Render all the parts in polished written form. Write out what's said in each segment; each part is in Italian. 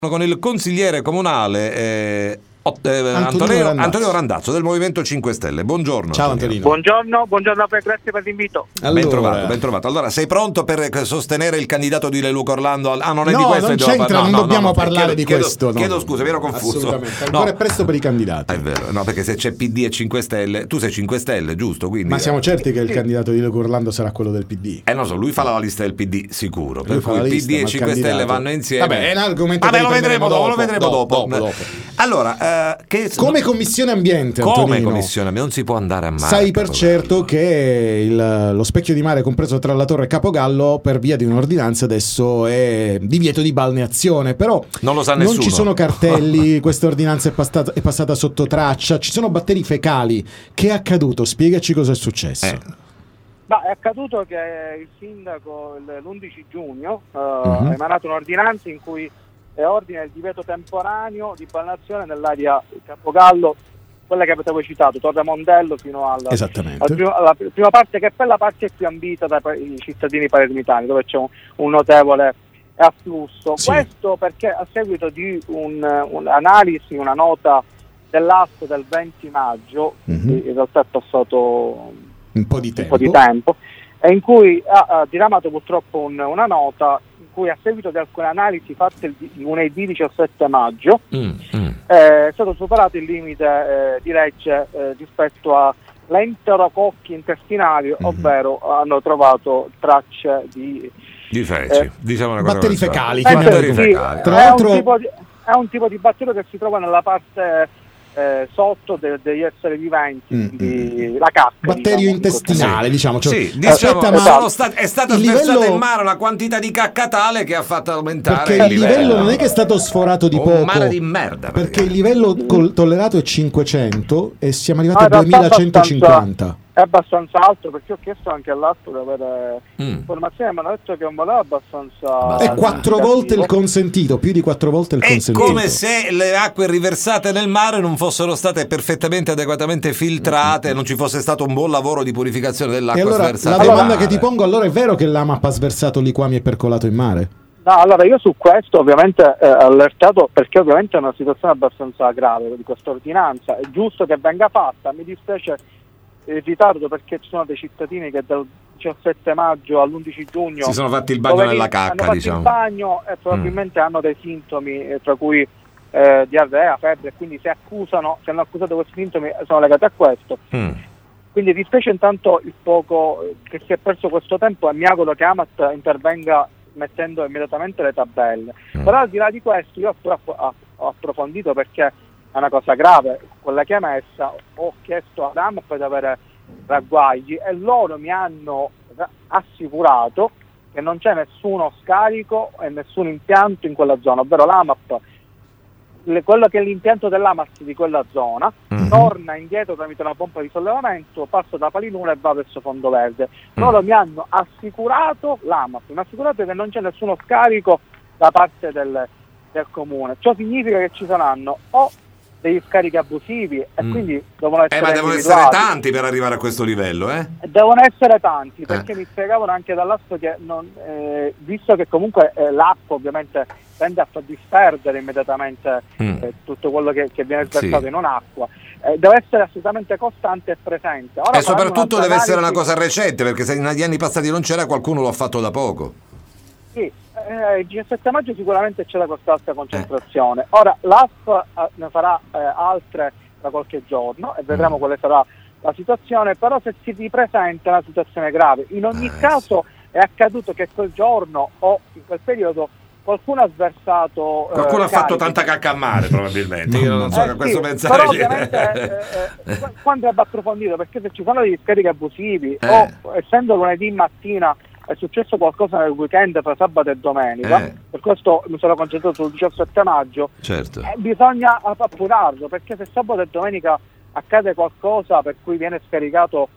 con il consigliere comunale Antonio Randazzo del Movimento 5 Stelle. Buongiorno. Ciao Antonino. Buongiorno a te, grazie per l'invito. Allora. Ben trovato. Allora, sei pronto per sostenere il candidato di Leluco Orlando? Non è No, di questo non che c'entra, non dobbiamo parlare di questo. Chiedo scusa, mi ero confuso. Assolutamente, ancora è presto per i candidati. È vero, no, perché se c'è PD e 5 Stelle, tu sei 5 Stelle, giusto? Quindi, ma siamo certi che il candidato di Leluco Orlando sarà quello del PD? Non so, lui fa la lista del PD sicuro, per Lui cui il PD e 5 Stelle vanno insieme. Vabbè, è un argomento lo vedremo dopo. Allora, come Commissione Ambiente, Antonino, come Commissione Ambiente non si può andare a mare. Sai per certo che lo specchio di mare compreso tra la Torre e Capogallo, per via di un'ordinanza, adesso è divieto di balneazione, però non lo sa nessuno. Non ci sono cartelli, questa ordinanza è passata sotto traccia, ci sono batteri fecali. Che è accaduto? Spiegaci cosa è successo. È accaduto che il sindaco l'11 giugno ha emanato un'ordinanza in cui ordina il divieto temporaneo di balneazione nell'area Capogallo, quella che avete citato, Torre Mondello, fino alla prima parte, che è per la parte più ambita dai cittadini palermitani, dove c'è un notevole afflusso. Sì. Questo perché a seguito di un'analisi, una nota dell'ASP del 20 maggio, in realtà è passato un po' di tempo, e in cui ha diramato purtroppo una nota in cui, a seguito di alcune analisi fatte il lunedì 17 maggio, è stato superato il limite di legge rispetto all'enterococchi intestinali, ovvero hanno trovato tracce di feci, diciamo una cosa batteri fecali. Tra l'altro è un tipo di batterio che si trova nella parte sotto degli esseri viventi, la cacca, batterio intestinale, diciamo. È stata sversata in mare una quantità di cacca tale che ha fatto aumentare perché il livello non è che è stato sforato di poco, un mare di merda, perché il livello tollerato è 500 e siamo arrivati a 2150. È abbastanza alto, perché ho chiesto anche all'ASP di avere informazioni, mi hanno detto che è un valore abbastanza è 4 volte il consentito, più di 4 volte il consentito. È come se le acque riversate nel mare non fossero state perfettamente adeguatamente filtrate, non ci fosse stato un buon lavoro di purificazione dell'acqua. E allora sversata la domanda in mare. che ti pongo, allora, è vero che l'AMAP ha sversato liquami e percolato in mare? No, allora io su questo ovviamente allertato, perché ovviamente è una situazione abbastanza grave di questa ordinanza, è giusto che venga fatta, mi dispiace il ritardo, perché ci sono dei cittadini che dal 17 maggio all'11 giugno si sono fatti il bagno nella cacca, hanno fatto il bagno e probabilmente hanno dei sintomi, tra cui diarrea, febbre, quindi se hanno accusato questi sintomi sono legati a questo. Quindi dispiace intanto il poco che si è perso questo tempo, e mi auguro che Amat intervenga mettendo immediatamente le tabelle. Però al di là di questo io ho approfondito, perché è una cosa grave quella che è messa. Ho chiesto ad AMAP di avere ragguagli e loro mi hanno assicurato che non c'è nessuno scarico e nessun impianto in quella zona, ovvero l'AMAP, quello che è l'impianto dell'AMAS di quella zona, torna indietro tramite una pompa di sollevamento, passa da Palinura e va verso Fondoverde. Loro mi hanno assicurato, l'AMAP mi ha assicurato che non c'è nessuno scarico da parte del comune. Ciò significa che ci saranno o degli scarichi abusivi e quindi devono essere ma devono essere tanti per arrivare a questo livello, Devono essere tanti, perché mi spiegavano anche dall'ASP che visto che comunque l'acqua ovviamente tende a far disperdere immediatamente tutto quello che viene sversato in un'acqua, deve essere assolutamente costante e presente. Ora e soprattutto deve essere una cosa recente, perché se negli anni passati non c'era, qualcuno lo ha fatto da poco. Sì, il 17 maggio sicuramente c'è questa alta concentrazione. Ora l'ASP ne farà altre tra qualche giorno e vedremo quale sarà la situazione, però se si ripresenta una situazione grave, in ogni caso è accaduto che quel giorno o in quel periodo qualcuno ha sversato qualcuno ha fatto tanta cacca a mare probabilmente. Io non so che questo pensare, però ovviamente quando è approfondito, perché se ci sono degli scarichi abusivi o essendo lunedì mattina è successo qualcosa nel weekend tra sabato e domenica, per questo mi sono concentrato sul 17 maggio, certo. Bisogna appurarlo, perché se sabato e domenica accade qualcosa per cui viene scaricato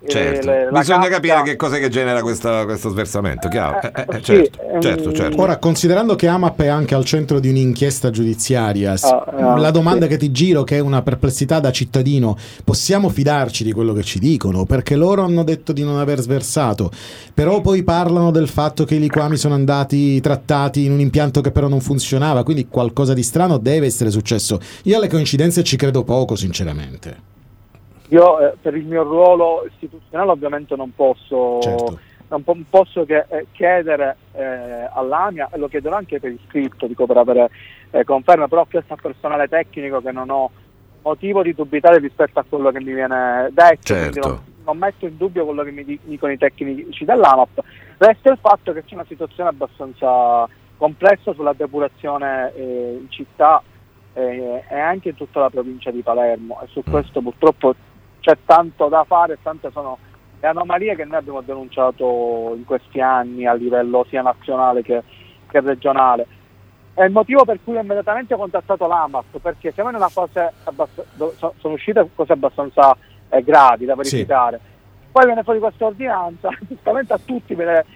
Certo. la Bisogna cacca. capire che cos'è che genera questo sversamento, chiaro? Sì, Certo. Ora, considerando che AMAP è anche al centro di un'inchiesta giudiziaria, la domanda che ti giro, che è una perplessità da cittadino: possiamo fidarci di quello che ci dicono? Perché loro hanno detto di non aver sversato, però poi parlano del fatto che i liquami sono andati trattati in un impianto che però non funzionava, quindi qualcosa di strano deve essere successo. Io alle coincidenze ci credo poco, sinceramente. Io per il mio ruolo istituzionale ovviamente non posso, Certo. non posso che chiedere all'AMIA, e lo chiederò anche per iscritto, dico, per avere conferma, però questo è personale tecnico che non ho motivo di dubitare rispetto a quello che mi viene detto, Certo. quindi non metto in dubbio quello che mi dicono i tecnici dell'AMAP. Resta il fatto che c'è una situazione abbastanza complessa sulla depurazione in città e anche in tutta la provincia di Palermo, e su questo purtroppo c'è tanto da fare, tante sono le anomalie che noi abbiamo denunciato in questi anni a livello sia nazionale che regionale. È il motivo per cui ho immediatamente contattato l'AMAP, perché siamo in una fase sono uscite cose abbastanza gravi da verificare. Sì. Poi viene fuori questa ordinanza, giustamente a tutti ve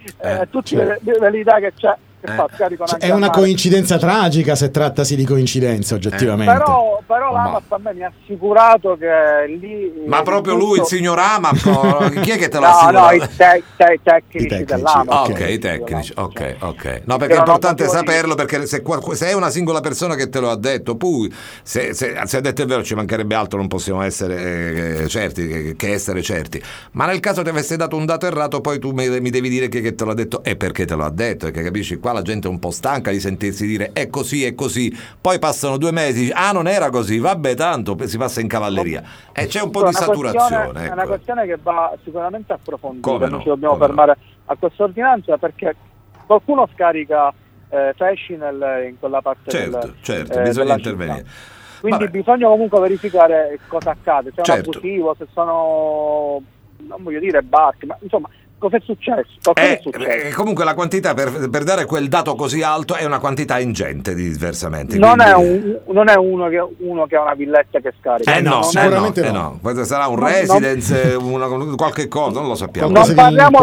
l'idea che c'è. È una coincidenza tragica, se trattasi di coincidenza, oggettivamente. Però l'AMAP a me mi ha assicurato che lì... Ma proprio lui, il signor AMAP, chi è che te l'ha assicurato? No, i tecnici dell'AMAP. Ok, i tecnici, ok. No, perché è importante saperlo, perché se è una singola persona che te lo ha detto, poi se ha detto il vero, ci mancherebbe altro, non possiamo essere certi, che essere certi. Ma nel caso ti avesse dato un dato errato, poi tu mi devi dire che te lo ha detto e perché te lo ha detto, perché capisci, qua la gente è un po' stanca di sentirsi dire è così, poi passano 2 mesi, non era così, vabbè, tanto si passa in cavalleria e c'è un po' di saturazione. È una questione che va sicuramente approfondita. Come non no, ci dobbiamo fermare a questa ordinanza, perché qualcuno scarica pesci in quella parte certo, bisogna intervenire. Quindi bisogna comunque verificare cosa accade, se è un abusivo, se sono, non voglio dire barche, ma insomma cosa è successo? Comunque la quantità, per dare quel dato così alto, è una quantità ingente di sversamenti. Non è uno che ha una villetta che scarica. Sicuramente no. Sarà un residence, qualche cosa, non lo sappiamo. Non parliamo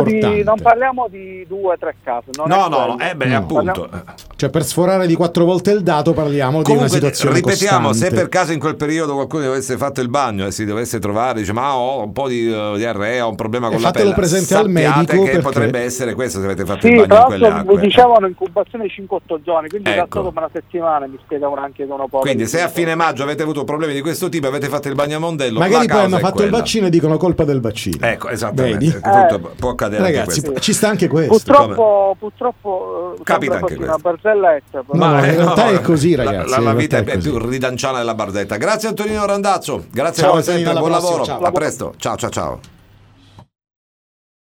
di 2 o 3 casi. Appunto. Cioè, per sforare di 4 volte il dato parliamo di una situazione ripetiamo, costante. se per caso in quel periodo qualcuno avesse fatto il bagno e si dovesse trovare, dice ho un po' di diarrea, ho un problema con la pelle, presente al medico, che perché potrebbe essere questo, se avete fatto il bagno in quelle acque. Dicevano incubazione 5-8 giorni, quindi è stato come una settimana, mi spiegavano anche che uno po'. Quindi se a fine maggio avete avuto problemi di questo tipo, avete fatto il bagno a Mondello, magari poi hanno fatto il vaccino e dicono colpa del vaccino. Ecco, esattamente. Può accadere, ragazzi, anche questo. ci sta anche questo. Purtroppo capita anche questo. Una barzelletta. Ma in realtà è così, ragazzi. La vita è più ridanciana della barzetta. Grazie Antonino Randazzo, grazie ciao, come sempre, buon lavoro. Ciao. A presto. Ciao.